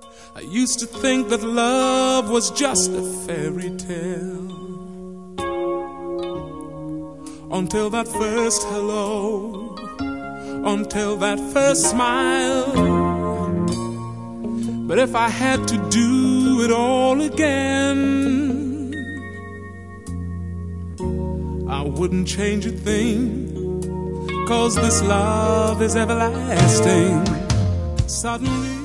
I used to think that love was just a fairy tale, until that first hello, until that first smile. But if I had to do it all again, I wouldn't change a thing, 'cause this love is everlasting. Suddenly